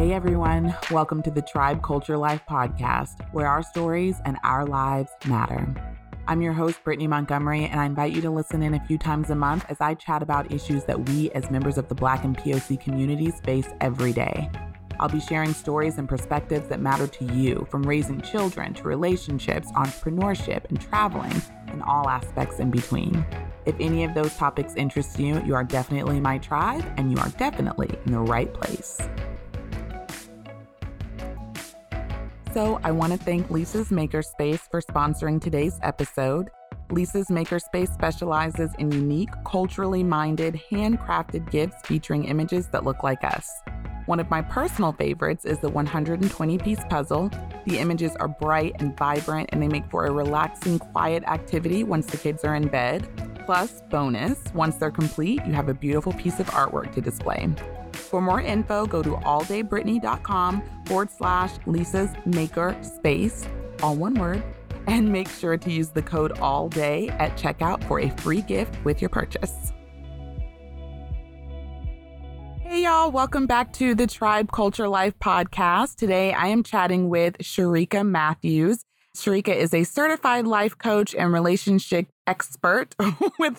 Hey everyone, welcome to the Tribe Culture Life podcast, where our stories and our lives matter. I'm your host, Brittany Montgomery, and I invite you to listen in a few times a month as I chat about issues that we as members of the Black and POC communities face every day. I'll be sharing stories and perspectives that matter to you, from raising children to relationships, entrepreneurship, and traveling, and all aspects in between. If any of those topics interest you, you are definitely my tribe, and you are definitely in the right place. So I want to thank Lisa's Makerspace for sponsoring today's episode. Lisa's Makerspace specializes in unique, culturally minded, handcrafted gifts featuring images that look like us. One of my personal favorites is the 120-piece puzzle. The images are bright and vibrant, and they make for a relaxing, quiet activity once the kids are in bed. Plus, bonus, once they're complete, you have a beautiful piece of artwork to display. For more info, go to alldaybritney.com/Lisa's Makerspace, all one word, and make sure to use the code ALLDAY at checkout for a free gift with your purchase. Hey y'all, welcome back to the Tribe Culture Life podcast. Today I am chatting with Sharika Matthews. Sharika is a certified life coach and relationship expert with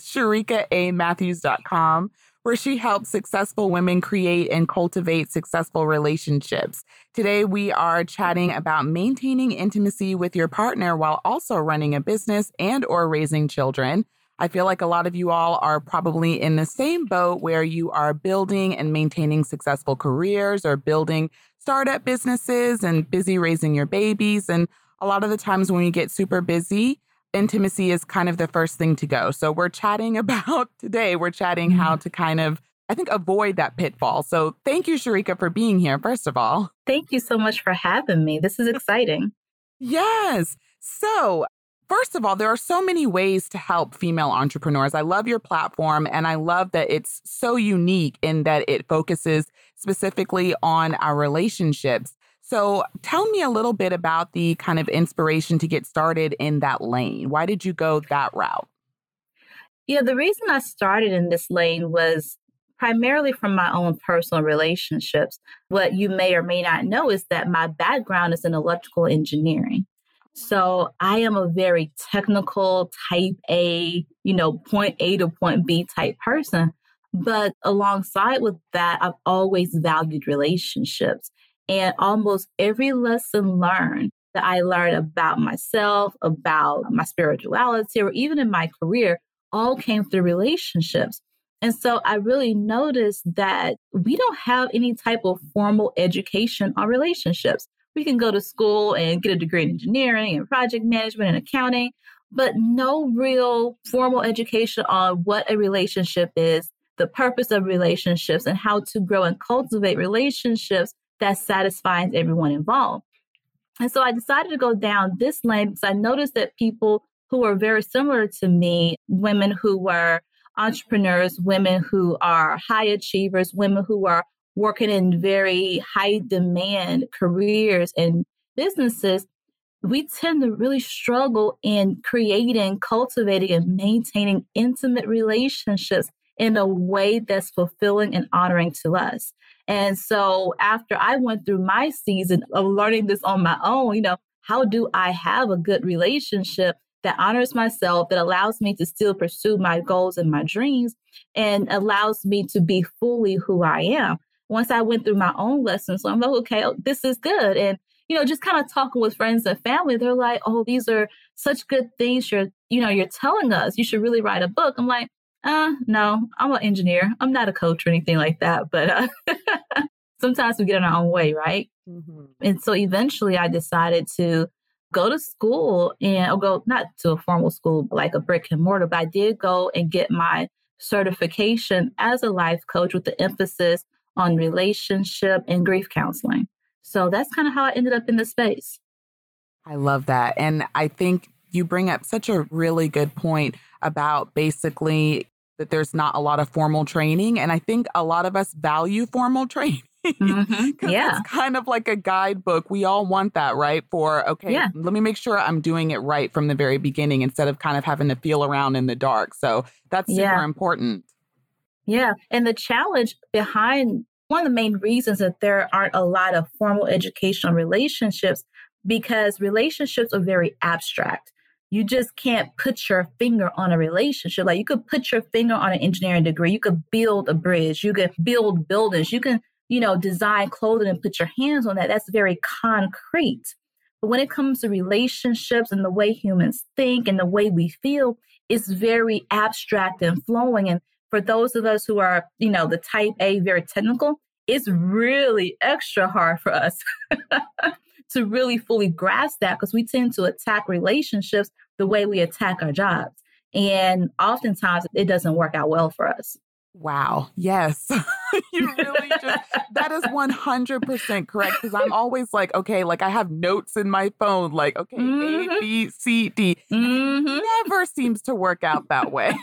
SharikaAMatthews.com, where she helps successful women create and cultivate successful relationships. Today, we are chatting about maintaining intimacy with your partner while also running a business and or raising children. I feel like a lot of you all are probably in the same boat where you are building and maintaining successful careers or building startup businesses and busy raising your babies. And a lot of the times when we get super busy, intimacy is kind of the first thing to go. So we're chatting how to kind of, I think, avoid that pitfall. So thank you, Sharika, for being here, first of all. Thank you so much for having me. This is exciting. Yes. So first of all, there are so many ways to help female entrepreneurs. I love your platform, and I love that it's so unique in that it focuses specifically on our relationships. So tell me a little bit about the kind of inspiration to get started in that lane. Why did you go that route? Yeah, the reason I started in this lane was primarily from my own personal relationships. What you may or may not know is that my background is in electrical engineering. So I am a very technical type A, point A to point B type person. But alongside with that, I've always valued relationships. And almost every lesson learned that I learned about myself, about my spirituality, or even in my career, all came through relationships. And so I really noticed that we don't have any type of formal education on relationships. We can go to school and get a degree in engineering and project management and accounting, but no real formal education on what a relationship is, the purpose of relationships, and how to grow and cultivate relationships that satisfies everyone involved. And so I decided to go down this lane because I noticed that people who were very similar to me, women who were entrepreneurs, women who are high achievers, women who are working in very high demand careers and businesses, we tend to really struggle in creating, cultivating, and maintaining intimate relationships in a way that's fulfilling and honoring to us. And so after I went through my season of learning this on my own, how do I have a good relationship that honors myself, that allows me to still pursue my goals and my dreams, and allows me to be fully who I am? Once I went through my own lessons, so I'm like, okay, this is good. And, just kind of talking with friends and family, they're like, oh, these are such good things you're telling us. You should really write a book. I'm like, no, I'm an engineer. I'm not a coach or anything like that. But sometimes we get in our own way, right? Mm-hmm. And so eventually I decided to go to school and go not to a formal school like a brick and mortar, but I did go and get my certification as a life coach with the emphasis on relationship and grief counseling. So that's kind of how I ended up in this space. I love that. And I think you bring up such a really good point about basically that there's not a lot of formal training. And I think a lot of us value formal training. Mm-hmm. Yeah. It's kind of like a guidebook. We all want that, right? Let me make sure I'm doing it right from the very beginning instead of kind of having to feel around in the dark. So that's super important. Yeah. And the challenge behind one of the main reasons that there aren't a lot of formal educational relationships because relationships are very abstract. You just can't put your finger on a relationship. Like you could put your finger on an engineering degree. You could build a bridge. You could build buildings. You can, design clothing and put your hands on that. That's very concrete. But when it comes to relationships and the way humans think and the way we feel, it's very abstract and flowing. And for those of us who are, the type A, very technical, it's really extra hard for us to really fully grasp that because we tend to attack relationships the way we attack our jobs. And oftentimes it doesn't work out well for us. Wow. Yes. You really that is 100% correct. Because I'm always like, okay, like I have notes in my phone, like, okay, A, B, C, D. It never seems to work out that way.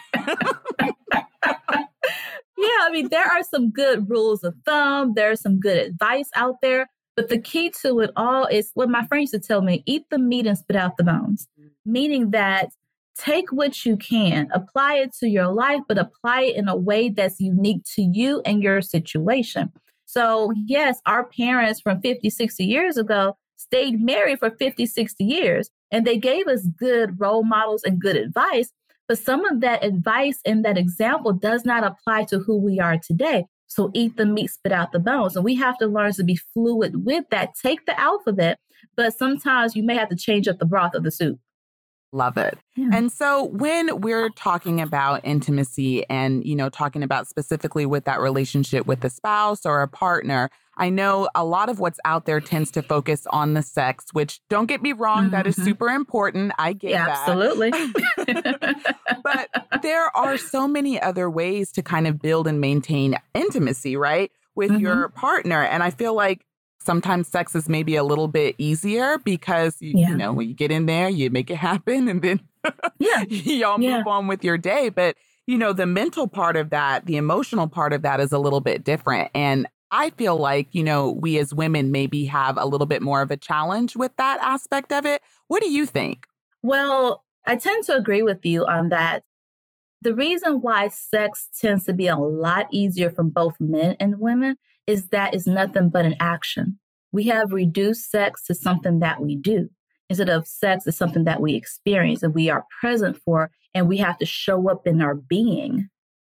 Yeah, I mean, there are some good rules of thumb. There's some good advice out there. But the key to it all is what my friend used to tell me, eat the meat and spit out the bones, meaning that take what you can, apply it to your life, but apply it in a way that's unique to you and your situation. So yes, our parents from 50, 60 years ago stayed married for 50, 60 years, and they gave us good role models and good advice. But some of that advice and that example does not apply to who we are today. So eat the meat, spit out the bones. And we have to learn to be fluid with that. Take the alphabet, but sometimes you may have to change up the broth of the soup. Love it. Yeah. And so when we're talking about intimacy and, talking about specifically with that relationship with a spouse or a partner, I know a lot of what's out there tends to focus on the sex, which don't get me wrong, that is super important. I get that. Absolutely. But there are so many other ways to kind of build and maintain intimacy, right, with your partner. And I feel like sometimes sex is maybe a little bit easier because, when you get in there, you make it happen and then y'all move on with your day. But, the mental part of that, the emotional part of that is a little bit different. And I feel like, we as women maybe have a little bit more of a challenge with that aspect of it. What do you think? Well, I tend to agree with you on that. The reason why sex tends to be a lot easier for both men and women is that it's nothing but an action. We have reduced sex to something that we do instead of sex is something that we experience and we are present for, and we have to show up in our being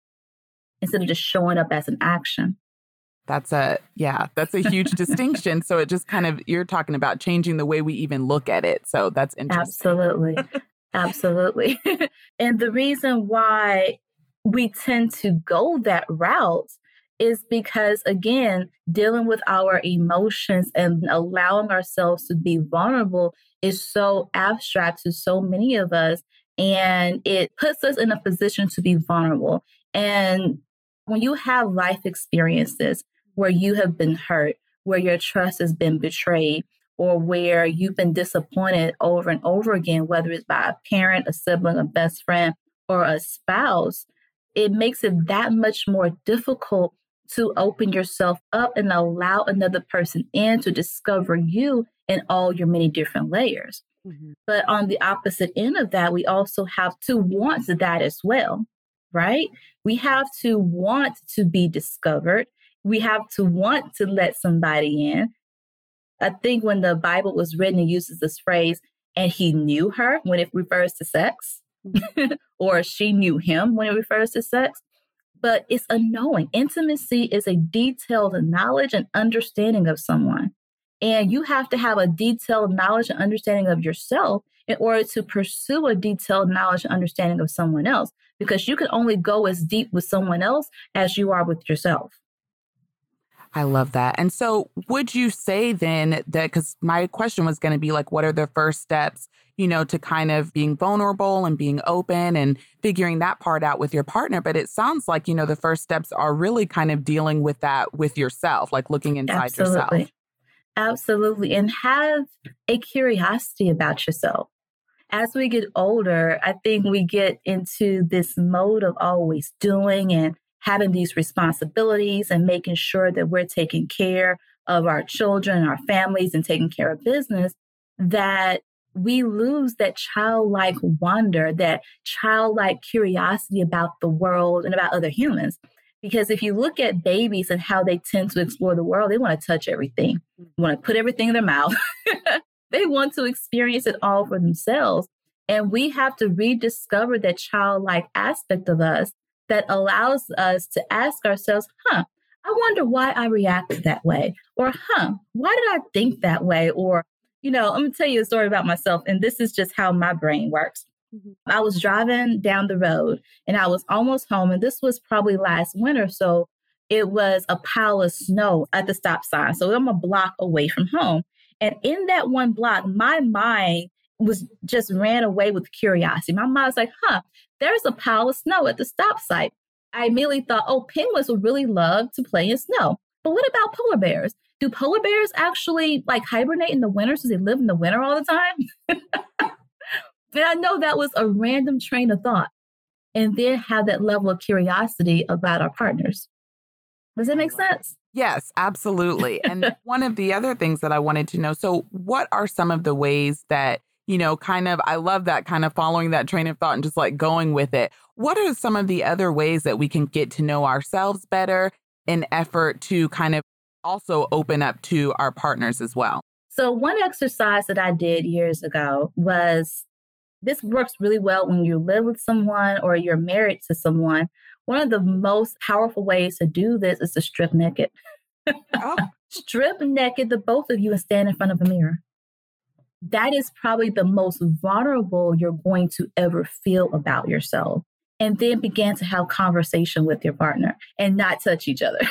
instead of just showing up as an action. That's a huge distinction. So it just kind of, you're talking about changing the way we even look at it. So that's interesting. Absolutely. Absolutely. And the reason why we tend to go that route is because, again, dealing with our emotions and allowing ourselves to be vulnerable is so abstract to so many of us. And it puts us in a position to be vulnerable. And when you have life experiences where you have been hurt, where your trust has been betrayed, or where you've been disappointed over and over again, whether it's by a parent, a sibling, a best friend, or a spouse, it makes it that much more difficult to open yourself up and allow another person in to discover you in all your many different layers. Mm-hmm. But on the opposite end of that, we also have to want that as well, right? We have to want to be discovered. We have to want to let somebody in. I think when the Bible was written, it uses this phrase, and he knew her when it refers to sex, or she knew him when it refers to sex. But it's a knowing. Intimacy is a detailed knowledge and understanding of someone. And you have to have a detailed knowledge and understanding of yourself in order to pursue a detailed knowledge and understanding of someone else, because you can only go as deep with someone else as you are with yourself. I love that. And so would you say then that, because my question was going to be like, what are the first steps, to kind of being vulnerable and being open and figuring that part out with your partner? But it sounds like, the first steps are really kind of dealing with that with yourself, like looking inside yourself. Absolutely. And have a curiosity about yourself. As we get older, I think we get into this mode of always doing and having these responsibilities and making sure that we're taking care of our children, our families, and taking care of business, that we lose that childlike wonder, that childlike curiosity about the world and about other humans. Because if you look at babies and how they tend to explore the world, they want to touch everything, want to put everything in their mouth. They want to experience it all for themselves. And we have to rediscover that childlike aspect of us that allows us to ask ourselves, I wonder why I reacted that way. Or, why did I think that way? Or, I'm going to tell you a story about myself. And this is just how my brain works. I was driving down the road and I was almost home. And this was probably last winter. So it was a pile of snow at the stop sign. So I'm a block away from home. And in that one block, my mind was just ran away with curiosity. My mind was like, there's a pile of snow at the stop sign. I immediately thought, penguins would really love to play in snow. But what about polar bears? Do polar bears actually hibernate in the winter since they live in the winter all the time? And I know that was a random train of thought. And then have that level of curiosity about our partners. Does that make sense? Yes, absolutely. And one of the other things that I wanted to know, so what are some of the ways that, I love that kind of following that train of thought and just going with it. What are some of the other ways that we can get to know ourselves better in effort to kind of also open up to our partners as well? So one exercise that I did years ago was, this works really well when you live with someone or you're married to someone. One of the most powerful ways to do this is to strip naked. Strip naked, the both of you, and stand in front of a mirror. That is probably the most vulnerable you're going to ever feel about yourself. And then begin to have conversation with your partner and not touch each other.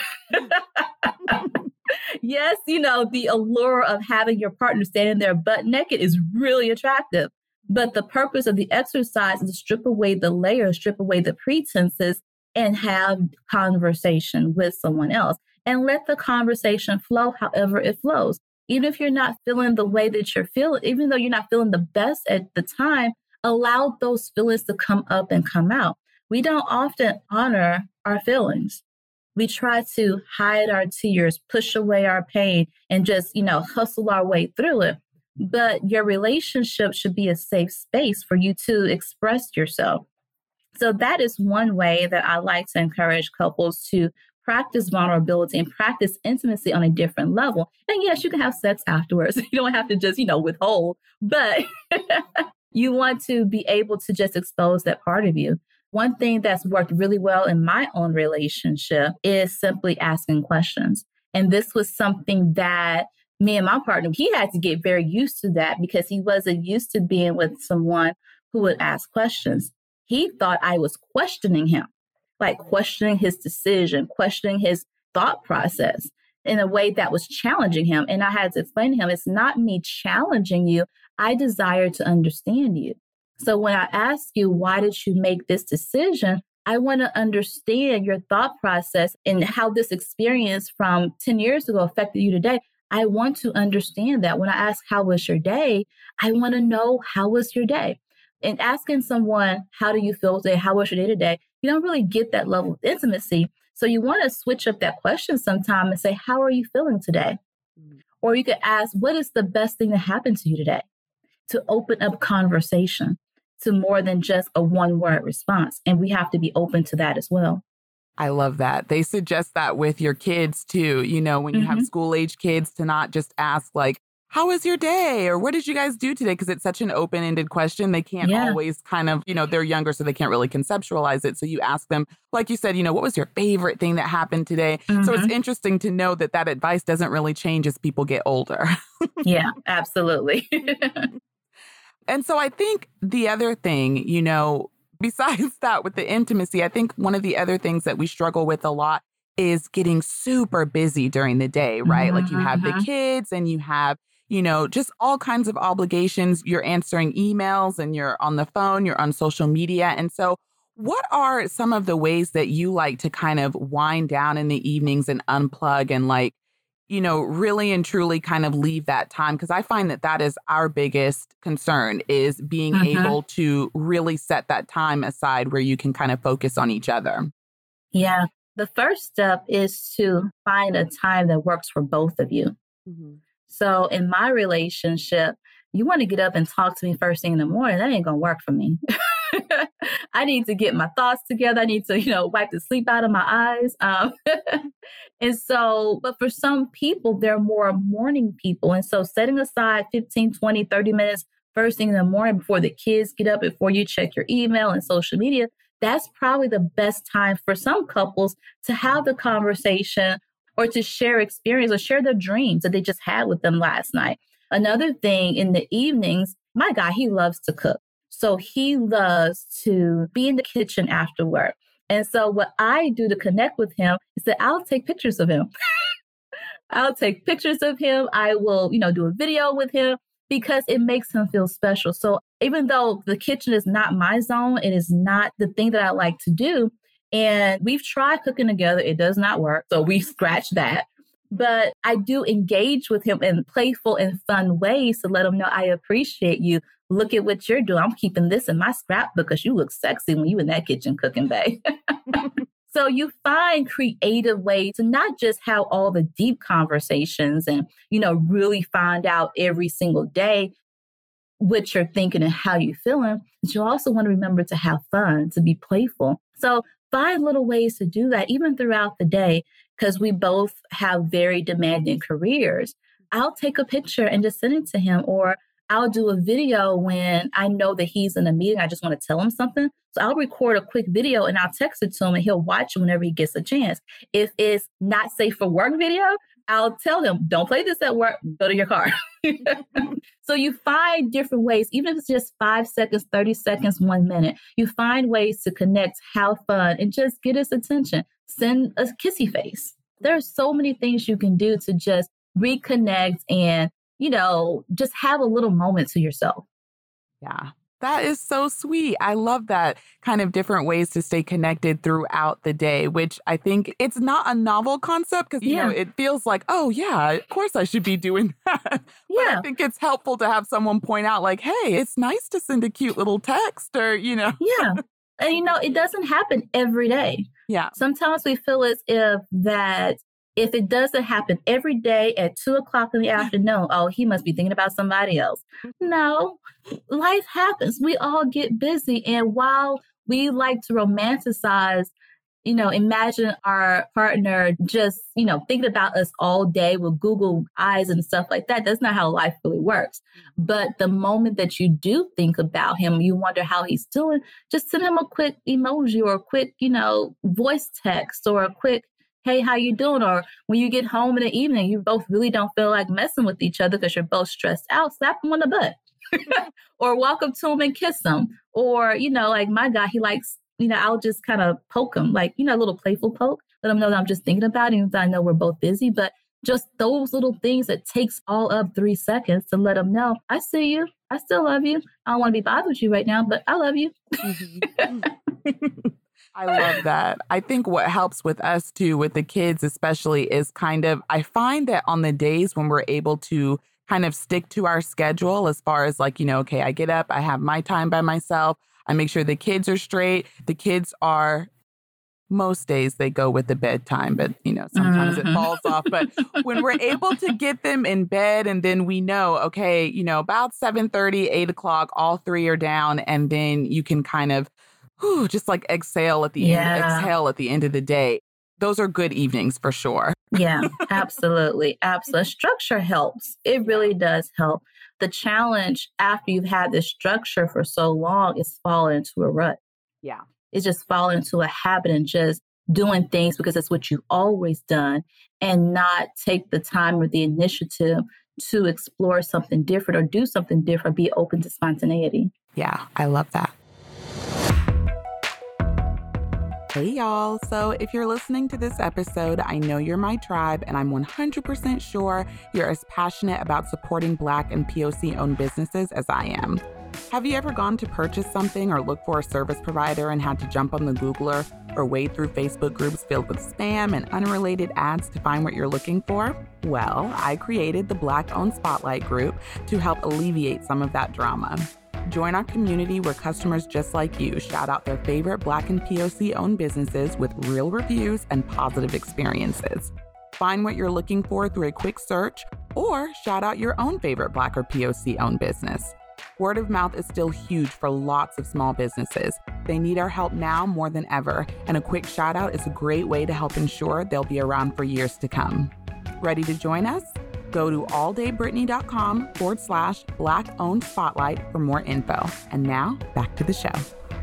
Yes, the allure of having your partner standing there butt naked is really attractive. But the purpose of the exercise is to strip away the layers, strip away the pretenses, and have conversation with someone else. And let the conversation flow however it flows. Even if you're not feeling the way that you're feeling, even though you're not feeling the best at the time, allow those feelings to come up and come out. We don't often honor our feelings. We try to hide our tears, push away our pain, and just, hustle our way through it. But your relationship should be a safe space for you to express yourself. So that is one way that I like to encourage couples to practice vulnerability and practice intimacy on a different level. And yes, you can have sex afterwards. You don't have to just, withhold, but you want to be able to just expose that part of you. One thing that's worked really well in my own relationship is simply asking questions. And this was something that me and my partner, he had to get very used to that because he wasn't used to being with someone who would ask questions. He thought I was questioning him, questioning his decision, questioning his thought process in a way that was challenging him. And I had to explain to him, it's not me challenging you. I desire to understand you. So when I ask you, why did you make this decision? I want to understand your thought process and how this experience from 10 years ago affected you today. I want to understand that. When I ask, how was your day? I want to know, how was your day? And asking someone, how do you feel today? How was your day today? You don't really get that level of intimacy. So you want to switch up that question sometime and say, how are you feeling today? Or you could ask, what is the best thing that happened to you today? To open up conversation to more than just a one-word response. And we have to be open to that as well. I love that. They suggest that with your kids too, when you have school-age kids, to not just ask how was your day? Or what did you guys do today? Because it's such an open-ended question. They can't always kind of, they're younger, so they can't really conceptualize it. So you ask them, like you said, what was your favorite thing that happened today? So it's interesting to know that that advice doesn't really change as people get older. Yeah, absolutely. And so I think the other thing, besides that with the intimacy, I think one of the other things that we struggle with a lot is getting super busy during the day, right? You have the kids and you have, just all kinds of obligations. You're answering emails and you're on the phone, you're on social media. And so what are some of the ways that you like to kind of wind down in the evenings and unplug and really and truly kind of leave that time? Because I find that is our biggest concern, is being able to really set that time aside where you can kind of focus on each other. Yeah. The first step is to find a time that works for both of you. So in my relationship, you want to get up and talk to me first thing in the morning. That ain't going to work for me. I need to get my thoughts together. I need to, wipe the sleep out of my eyes. And so, but for some people, they're more morning people. And so setting aside 15, 20, 30 minutes first thing in the morning before the kids get up, before you check your email and social media, that's probably the best time for some couples to have the conversation or to share experience or share their dreams that they just had with them last night. Another thing in the evenings, my guy, he loves to cook. So he loves to be in the kitchen after work. And so what I do to connect with him is that I'll take pictures of him. I'll take pictures of him. I will, do a video with him because it makes him feel special. So even though the kitchen is not my zone, it is not the thing that I like to do. And we've tried cooking together. It does not work. So we scratch that. But I do engage with him in playful and fun ways to let him know I appreciate you. Look at what you're doing. I'm keeping this in my scrapbook because you look sexy when you in that kitchen cooking, babe. So you find creative ways to not just have all the deep conversations and, really find out every single day what you're thinking and how you're feeling. But you also want to remember to have fun, to be playful. So find little ways to do that even throughout the day, because we both have very demanding careers. I'll take a picture and just send it to him, or I'll do a video when I know that he's in a meeting. I just want to tell him something. So I'll record a quick video and I'll text it to him and he'll watch it whenever he gets a chance. If it's not safe for work video, I'll tell him, don't play this at work, go to your car. So you find different ways, even if it's just 5 seconds, 30 seconds, 1 minute, you find ways to connect, have fun, and just get his attention. Send a kissy face. There are so many things you can do to just reconnect and, just have a little moment to yourself. Yeah. That is so sweet. I love that kind of different ways to stay connected throughout the day, which I think it's not a novel concept because, it feels like, oh, yeah, of course I should be doing that. Yeah. But I think it's helpful to have someone point out like, hey, it's nice to send a cute little text or, Yeah. And, it doesn't happen every day. Yeah. Sometimes we feel as if it doesn't happen every day at 2:00 in the afternoon, oh, he must be thinking about somebody else. No, life happens. We all get busy. And while we like to romanticize, imagine our partner just, thinking about us all day with Google eyes and stuff like that, that's not how life really works. But the moment that you do think about him, you wonder how he's doing, just send him a quick emoji or a quick, voice text or a quick, hey, how you doing? Or when you get home in the evening, you both really don't feel like messing with each other because you're both stressed out, slap him on the butt. Or walk up to him and kiss him. Or, like my guy, he likes, I'll just kind of poke him, like, a little playful poke. Let him know that I'm just thinking about him. I know we're both busy, but just those little things that takes all of 3 seconds to let him know, I see you. I still love you. I don't want to be bothered with you right now, but I love you. I love that. I think what helps with us too, with the kids especially, is I find that on the days when we're able to kind of stick to our schedule as far as like, okay, I get up, I have my time by myself. I make sure the kids are straight. The kids are, most days they go with the bedtime, but sometimes it falls off. But when we're able to get them in bed and then we know, okay, about 7:30, 8:00, all three are down. And then you can kind of just like exhale at the end of the day. Those are good evenings for sure. Yeah, absolutely. Absolutely. Structure helps. It really does help. The challenge after you've had this structure for so long is falling into a rut. Yeah. It's just falling into a habit and just doing things because it's what you've always done and not take the time or the initiative to explore something different or do something different, be open to spontaneity. Yeah, I love that. Hey, y'all. So if you're listening to this episode, I know you're my tribe, and I'm 100% sure you're as passionate about supporting Black and POC-owned businesses as I am. Have you ever gone to purchase something or look for a service provider and had to jump on the Googler or wade through Facebook groups filled with spam and unrelated ads to find what you're looking for? Well, I created the Black-owned Spotlight Group to help alleviate some of that drama. Join our community where customers just like you shout out their favorite Black and POC-owned businesses with real reviews and positive experiences. Find what you're looking for through a quick search or shout out your own favorite Black or POC-owned business. Word of mouth is still huge for lots of small businesses. They need our help now more than ever, and a quick shout out is a great way to help ensure they'll be around for years to come. Ready to join us? Go to alldaybritney.com/Black-owned spotlight for more info. And now back to the show.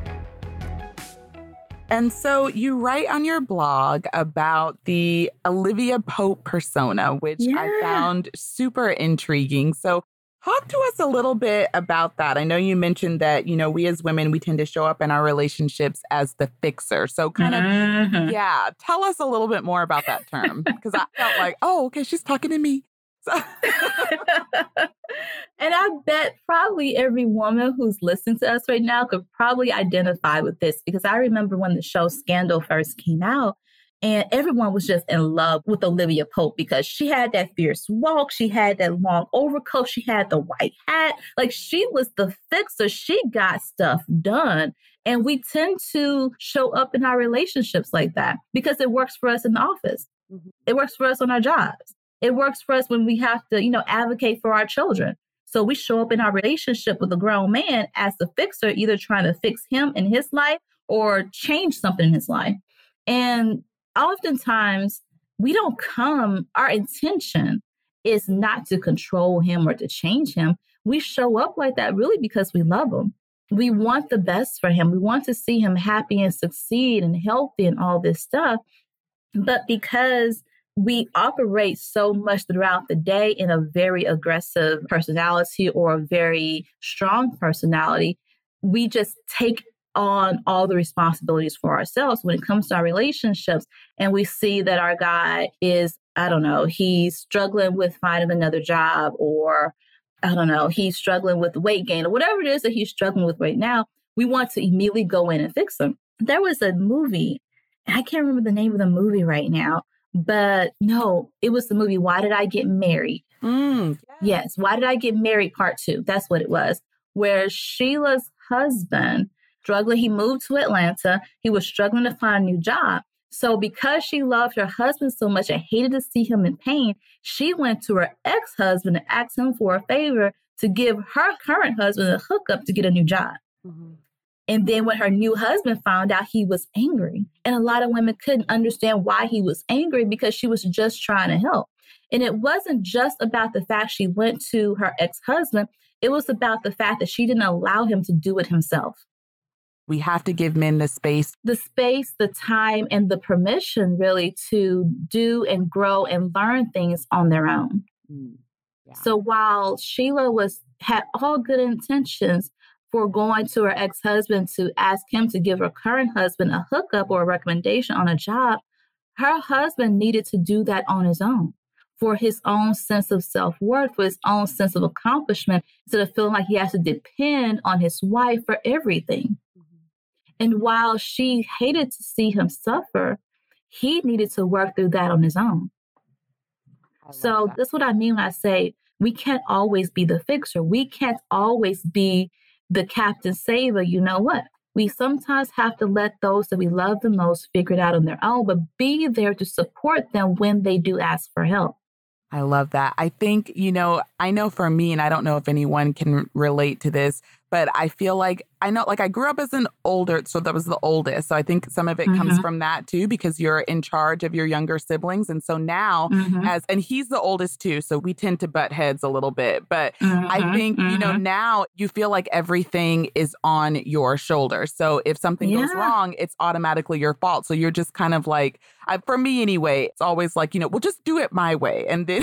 And so you write on your blog about the Olivia Pope persona, which I found super intriguing. So talk to us a little bit about that. I know you mentioned that, we as women, we tend to show up in our relationships as the fixer. So kind of, tell us a little bit more about that term, because I felt like, oh, okay, she's talking to me. So. And I bet probably every woman who's listening to us right now could probably identify with this, because I remember when the show Scandal first came out and everyone was just in love with Olivia Pope because she had that fierce walk. She had that long overcoat. She had the white hat. Like, she was the fixer. She got stuff done. And we tend to show up in our relationships like that because it works for us in the office. Mm-hmm. It works for us on our jobs. It works for us when we have to, advocate for our children. So we show up in our relationship with a grown man as the fixer, either trying to fix him in his life or change something in his life. And oftentimes our intention is not to control him or to change him. We show up like that really because we love him. We want the best for him. We want to see him happy and succeed and healthy and all this stuff. But because we operate so much throughout the day in a very aggressive personality or a very strong personality, we just take on all the responsibilities for ourselves when it comes to our relationships. And we see that our guy is, he's struggling with finding another job, or he's struggling with weight gain, or whatever it is that he's struggling with right now. We want to immediately go in and fix him. There was a movie, I can't remember the name of the movie right now, but no, it was the movie Why Did I Get Married? Yes, Why Did I Get Married Part 2. That's what it was, where Sheila's husband, he moved to Atlanta. He was struggling to find a new job. So because she loved her husband so much and hated to see him in pain, she went to her ex-husband and asked him for a favor to give her current husband a hookup to get a new job. Mm-hmm. And then when her new husband found out, he was angry. And a lot of women couldn't understand why he was angry because she was just trying to help. And it wasn't just about the fact she went to her ex-husband. It was about the fact that she didn't allow him to do it himself. We have to give men the space, the time, and the permission really to do and grow and learn things on their own. Yeah. So while Sheila had all good intentions for going to her ex-husband to ask him to give her current husband a hookup or a recommendation on a job, her husband needed to do that on his own for his own sense of self-worth, for his own sense of accomplishment, instead of feeling like he has to depend on his wife for everything. And while she hated to see him suffer, he needed to work through that on his own. So that's what I mean when I say we can't always be the fixer. We can't always be the captain saver. You know what? We sometimes have to let those that we love the most figure it out on their own, but be there to support them when they do ask for help. I love that. I think, I know for me, and I don't know if anyone can relate to this, but I feel like I grew up as so that was the oldest. So I think some of it comes from that too, because you're in charge of your younger siblings. And so now and he's the oldest too. So we tend to butt heads a little bit, but I think, now you feel like everything is on your shoulders. So if something goes wrong, it's automatically your fault. So you're just kind of like, for me anyway, it's always like, we'll just do it my way. And then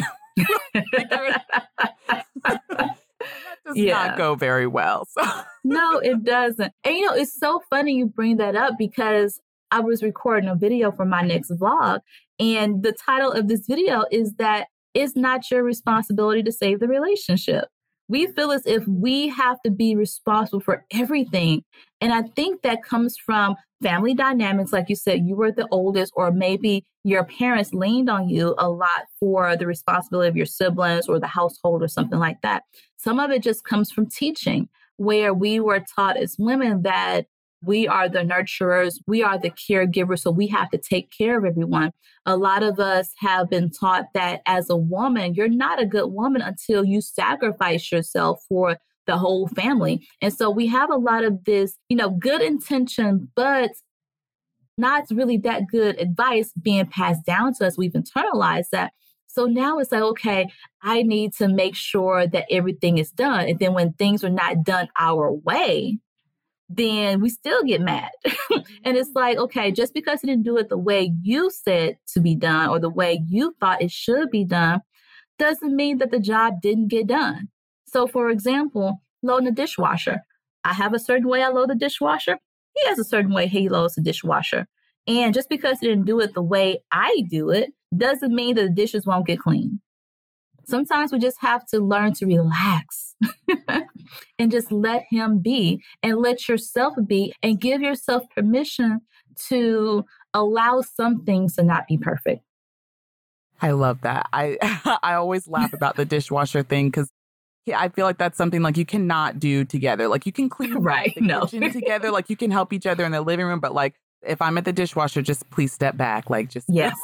does not go very well. So. No, it doesn't. And it's so funny you bring that up because I was recording a video for my next vlog. And the title of this video is that it's not your responsibility to save the relationship. We feel as if we have to be responsible for everything. And I think that comes from family dynamics. Like you said, you were the oldest, or maybe your parents leaned on you a lot for the responsibility of your siblings or the household or something like that. Some of it just comes from teaching, where we were taught as women that we are the nurturers, we are the caregivers, so we have to take care of everyone. A lot of us have been taught that as a woman, you're not a good woman until you sacrifice yourself for the whole family. And so we have a lot of this, good intention, but not really that good advice being passed down to us. We've internalized that. So now it's like, okay, I need to make sure that everything is done. And then when things are not done our way, then we still get mad. And it's like, okay, just because you didn't do it the way you said to be done or the way you thought it should be done, doesn't mean that the job didn't get done. So for example, loading the dishwasher. I have a certain way I load the dishwasher. He has a certain way he loads the dishwasher. And just because he didn't do it the way I do it, doesn't mean that the dishes won't get clean. Sometimes we just have to learn to relax and just let him be and let yourself be and give yourself permission to allow some things to not be perfect. I love that. I always laugh about the dishwasher thing because I feel like that's something like you cannot do together. Like you can clean the kitchen together, like you can help each other in the living room, but like if I'm at the dishwasher, just please step back. Like just yes.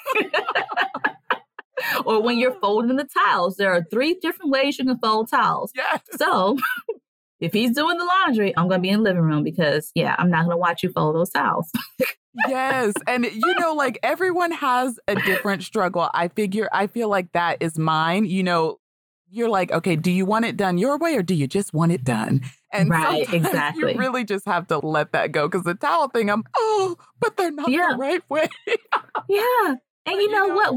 Or when you're folding the towels, there are 3 different ways you can fold towels. Yes. So if he's doing the laundry, I'm going to be in the living room because, I'm not going to watch you fold those towels. Yes. And, like everyone has a different struggle. I feel like that is mine. You're like, okay, do you want it done your way or do you just want it done? And right, exactly. You really just have to let that go because the towel thing, but they're not the right way. Yeah. And you know what?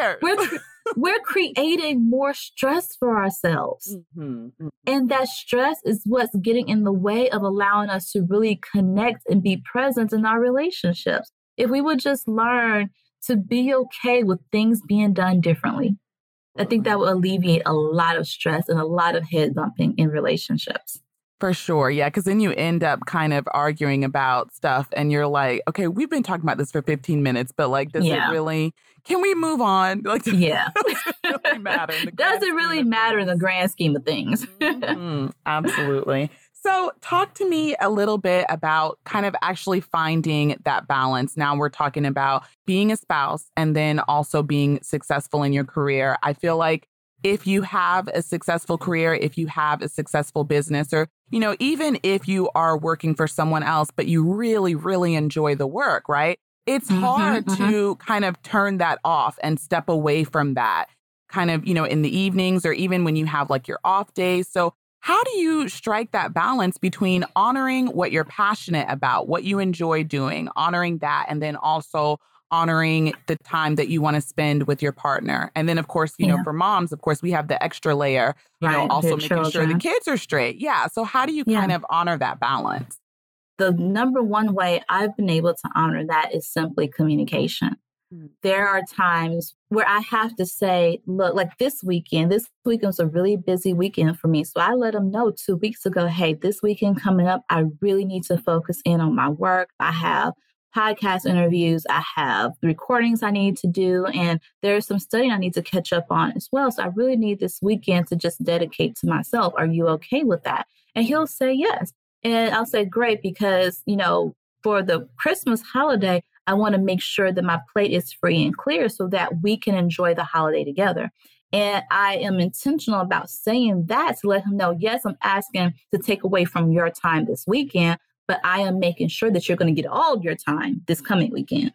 We're creating more stress for ourselves. Mm-hmm. Mm-hmm. And that stress is what's getting in the way of allowing us to really connect and be present in our relationships. If we would just learn to be okay with things being done differently, I think that will alleviate a lot of stress and a lot of head bumping in relationships. For sure. Yeah. Because then you end up kind of arguing about stuff and you're like, okay, we've been talking about this for 15 minutes, but like, does it really, can we move on? Like, does it really matter? Does it really matter in the grand scheme of things? Mm-hmm. Absolutely. So talk to me a little bit about kind of actually finding that balance. Now we're talking about being a spouse and then also being successful in your career. I feel like if you have a successful career, if you have a successful business, or, even if you are working for someone else, but you really, really enjoy the work, right? It's hard to kind of turn that off and step away from that kind of, in the evenings or even when you have like your off days. So how do you strike that balance between honoring what you're passionate about, what you enjoy doing, honoring that, and then also honoring the time that you want to spend with your partner? And then, of course, for moms, of course, we have the extra layer, also making sure the kids are straight. Yeah. So how do you kind of honor that balance? The number one way I've been able to honor that is simply communication. There are times where I have to say, look, like this weekend was a really busy weekend for me. So I let them know 2 weeks ago, hey, this weekend coming up, I really need to focus in on my work. I have podcast interviews, I have recordings I need to do, and there's some studying I need to catch up on as well. So I really need this weekend to just dedicate to myself. Are you okay with that? And he'll say yes. And I'll say, great, because, for the Christmas holiday, I want to make sure that my plate is free and clear so that we can enjoy the holiday together. And I am intentional about saying that to let him know, yes, I'm asking to take away from your time this weekend, but I am making sure that you're going to get all your time this coming weekend.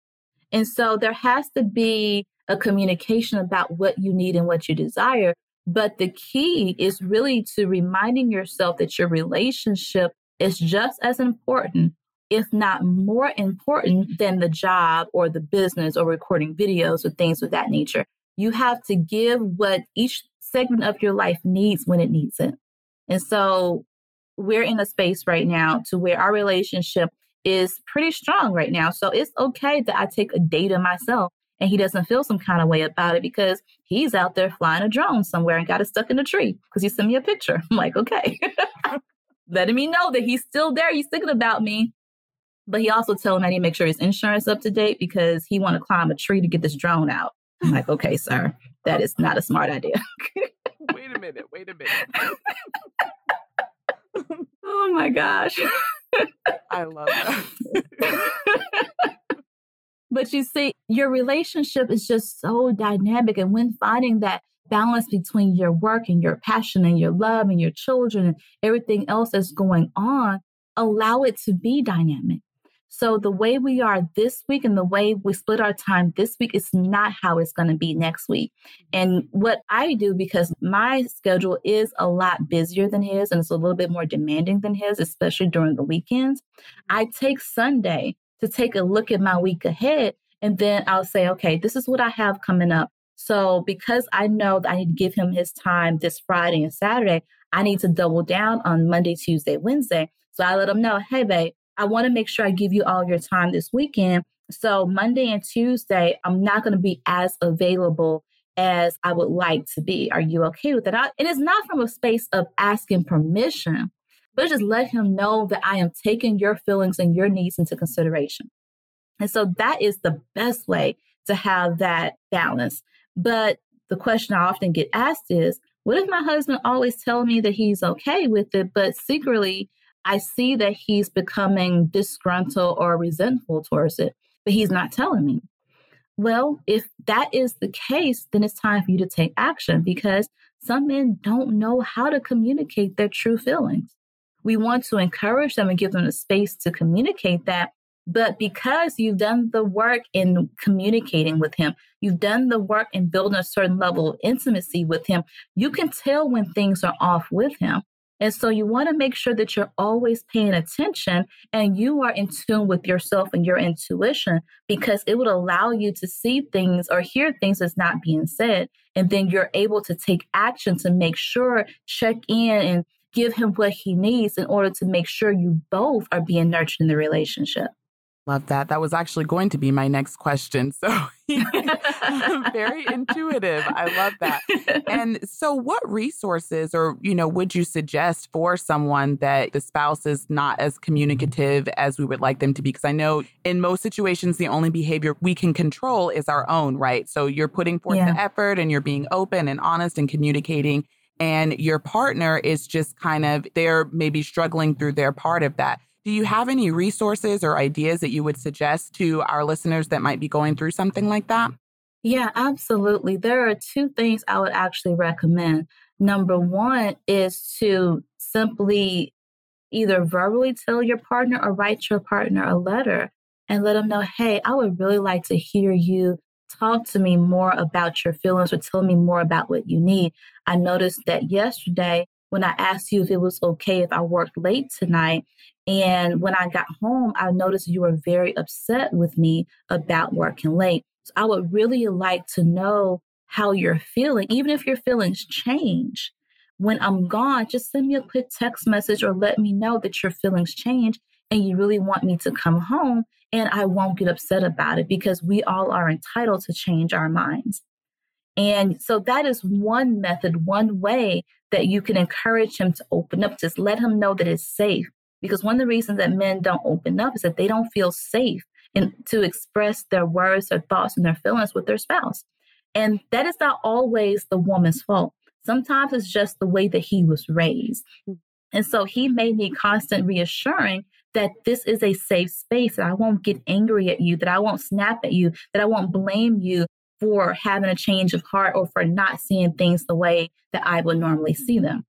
And so there has to be a communication about what you need and what you desire. But the key is really to reminding yourself that your relationship is just as important, if not more important, than the job or the business or recording videos or things of that nature. You have to give what each segment of your life needs when it needs it. And so we're in a space right now to where our relationship is pretty strong right now. So it's okay that I take a day to myself and he doesn't feel some kind of way about it because he's out there flying a drone somewhere and got it stuck in a tree because he sent me a picture. I'm like, okay, letting me know that he's still there. He's thinking about me. But he also told me I need to make sure his insurance up to date because he want to climb a tree to get this drone out. I'm like, okay, sir, that is not a smart idea. Wait a minute. Oh my gosh. I love that. But you see, your relationship is just so dynamic. And when finding that balance between your work and your passion and your love and your children and everything else that's going on, allow it to be dynamic. So the way we are this week and the way we split our time this week is not how it's going to be next week. And what I do, because my schedule is a lot busier than his and it's a little bit more demanding than his, especially during the weekends, I take Sunday to take a look at my week ahead. And then I'll say, okay, this is what I have coming up. So because I know that I need to give him his time this Friday and Saturday, I need to double down on Monday, Tuesday, Wednesday. So I let him know, hey, babe, I want to make sure I give you all your time this weekend. So Monday and Tuesday, I'm not going to be as available as I would like to be. Are you okay with that? And it's not from a space of asking permission, but just let him know that I am taking your feelings and your needs into consideration. And so that is the best way to have that balance. But the question I often get asked is, what if my husband always tells me that he's okay with it, but secretly I see that he's becoming disgruntled or resentful towards it, but he's not telling me? Well, if that is the case, then it's time for you to take action, because some men don't know how to communicate their true feelings. We want to encourage them and give them the space to communicate that. But because you've done the work in communicating with him, you've done the work in building a certain level of intimacy with him, you can tell when things are off with him. And so you want to make sure that you're always paying attention and you are in tune with yourself and your intuition, because it would allow you to see things or hear things that's not being said. And then you're able to take action to make sure, check in and give him what he needs in order to make sure you both are being nurtured in the relationship. Love that. That was actually going to be my next question. So very intuitive. I love that. And so what resources or, would you suggest for someone that the spouse is not as communicative as we would like them to be? Because I know in most situations, the only behavior we can control is our own, right? So you're putting forth the effort and you're being open and honest and communicating, and your partner is just they're maybe struggling through their part of that. Do you have any resources or ideas that you would suggest to our listeners that might be going through something like that? Yeah, absolutely. There are two things I would actually recommend. Number one is to simply either verbally tell your partner or write your partner a letter and let them know, hey, I would really like to hear you talk to me more about your feelings or tell me more about what you need. I noticed that yesterday when I asked you if it was okay if I worked late tonight, and when I got home, I noticed you were very upset with me about working late. So I would really like to know how you're feeling. Even if your feelings change, when I'm gone, just send me a quick text message or let me know that your feelings change and you really want me to come home, and I won't get upset about it, because we all are entitled to change our minds. And so that is one method, one way that you can encourage him to open up. Just let him know that it's safe. Because one of the reasons that men don't open up is that they don't feel safe to express their words, their thoughts, and their feelings with their spouse. And that is not always the woman's fault. Sometimes it's just the way that he was raised. And so he may need constant reassuring that this is a safe space, that I won't get angry at you, that I won't snap at you, that I won't blame you for having a change of heart or for not seeing things the way that I would normally see them.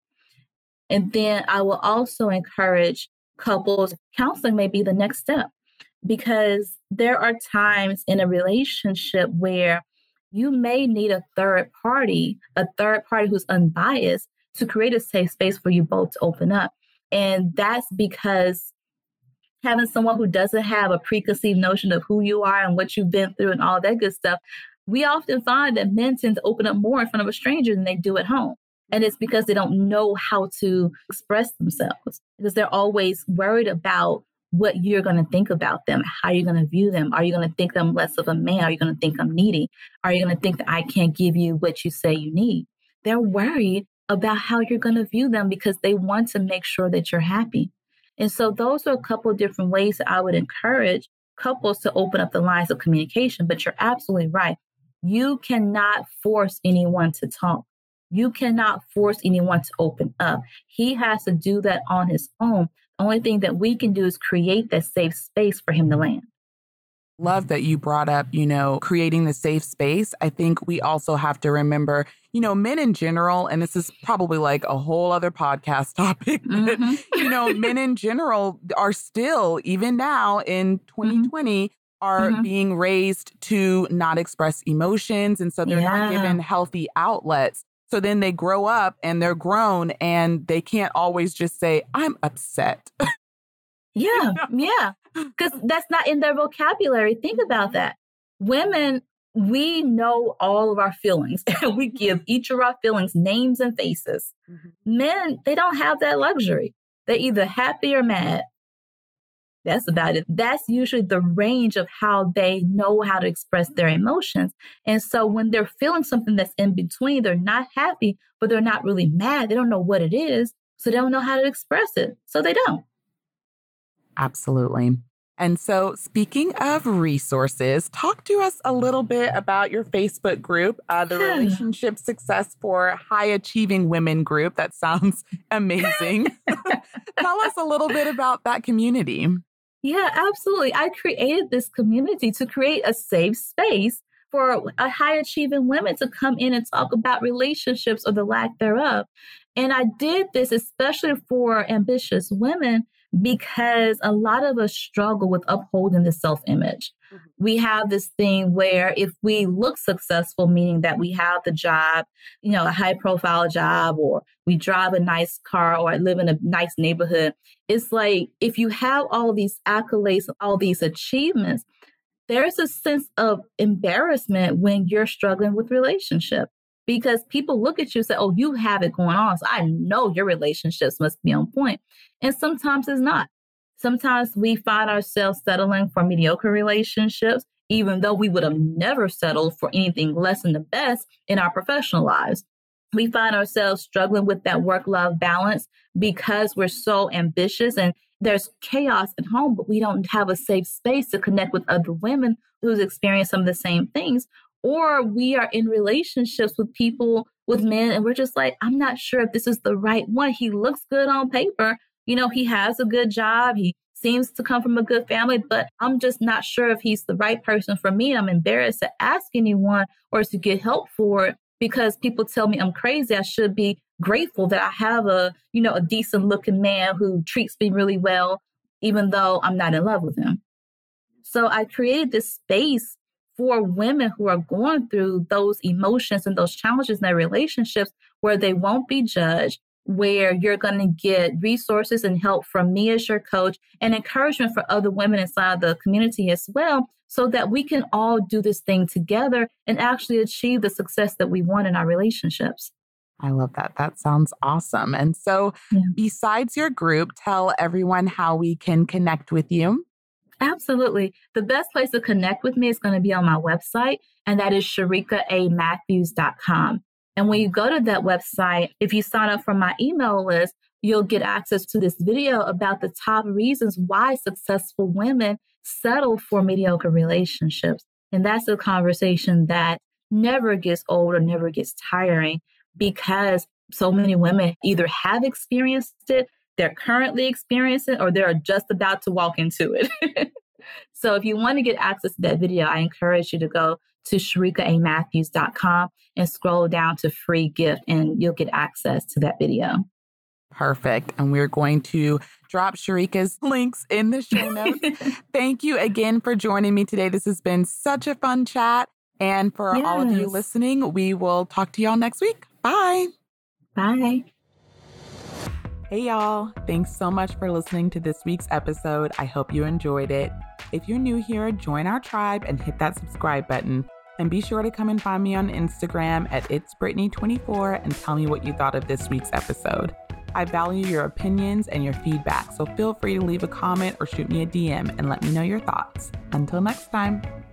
And then I will also encourage couples, counseling may be the next step, because there are times in a relationship where you may need a third party who's unbiased to create a safe space for you both to open up. And that's because having someone who doesn't have a preconceived notion of who you are and what you've been through and all that good stuff, we often find that men tend to open up more in front of a stranger than they do at home. And it's because they don't know how to express themselves, because they're always worried about what you're going to think about them, how you're going to view them. Are you going to think I'm less of a man? Are you going to think I'm needy? Are you going to think that I can't give you what you say you need? They're worried about how you're going to view them because they want to make sure that you're happy. And so those are a couple of different ways that I would encourage couples to open up the lines of communication. But you're absolutely right. You cannot force anyone to talk. You cannot force anyone to open up. He has to do that on his own. The only thing that we can do is create that safe space for him to land. Love that you brought up, creating the safe space. I think we also have to remember, men in general, and this is probably like a whole other podcast topic, but, men in general are still, even now in 2020, are being raised to not express emotions. And so they're not given healthy outlets. So then they grow up and they're grown and they can't always just say, I'm upset. Yeah. Because that's not in their vocabulary. Think about that. Women, we know all of our feelings and we give each of our feelings names and faces. Men, they don't have that luxury. They're either happy or mad. That's about it. That's usually the range of how they know how to express their emotions. And so when they're feeling something that's in between, they're not happy, but they're not really mad. They don't know what it is. So they don't know how to express it. So they don't. Absolutely. And so speaking of resources, talk to us a little bit about your Facebook group, the Relationship Success for High Achieving Women group. That sounds amazing. Tell us a little bit about that community. Yeah, absolutely. I created this community to create a safe space for high achieving women to come in and talk about relationships or the lack thereof. And I did this especially for ambitious women because a lot of us struggle with upholding the self-image. We have this thing where if we look successful, meaning that we have the job, a high profile job, or we drive a nice car or live in a nice neighborhood, it's like if you have all these accolades, all these achievements, there's a sense of embarrassment when you're struggling with relationship because people look at you and say, oh, you have it going on. So I know your relationships must be on point. And sometimes it's not. Sometimes we find ourselves settling for mediocre relationships, even though we would have never settled for anything less than the best in our professional lives. We find ourselves struggling with that work-life balance because we're so ambitious and there's chaos at home, but we don't have a safe space to connect with other women who's experienced some of the same things. Or we are in relationships with people, with men, and we're just like, I'm not sure if this is the right one. He looks good on paper. He has a good job. He seems to come from a good family, but I'm just not sure if he's the right person for me. I'm embarrassed to ask anyone or to get help for it because people tell me I'm crazy. I should be grateful that I have a decent looking man who treats me really well, even though I'm not in love with him. So I created this space for women who are going through those emotions and those challenges in their relationships where they won't be judged, where you're going to get resources and help from me as your coach and encouragement for other women inside the community as well, so that we can all do this thing together and actually achieve the success that we want in our relationships. I love that. That sounds awesome. And so besides your group, tell everyone how we can connect with you. Absolutely. The best place to connect with me is going to be on my website, and that is sharikaamathews.com. And when you go to that website, if you sign up for my email list, you'll get access to this video about the top reasons why successful women settle for mediocre relationships. And that's a conversation that never gets old or never gets tiring because so many women either have experienced it, they're currently experiencing it, or they're just about to walk into it. So if you want to get access to that video, I encourage you to go to sharikaamathews.com and scroll down to free gift and you'll get access to that video. Perfect. And we're going to drop Sharika's links in the show notes. Thank you again for joining me today. This has been such a fun chat. And for all of you listening, we will talk to y'all next week. Bye. Bye. Hey, y'all. Thanks so much for listening to this week's episode. I hope you enjoyed it. If you're new here, join our tribe and hit that subscribe button. And be sure to come and find me on Instagram at itsbrittany24 and tell me what you thought of this week's episode. I value your opinions and your feedback, so feel free to leave a comment or shoot me a DM and let me know your thoughts. Until next time.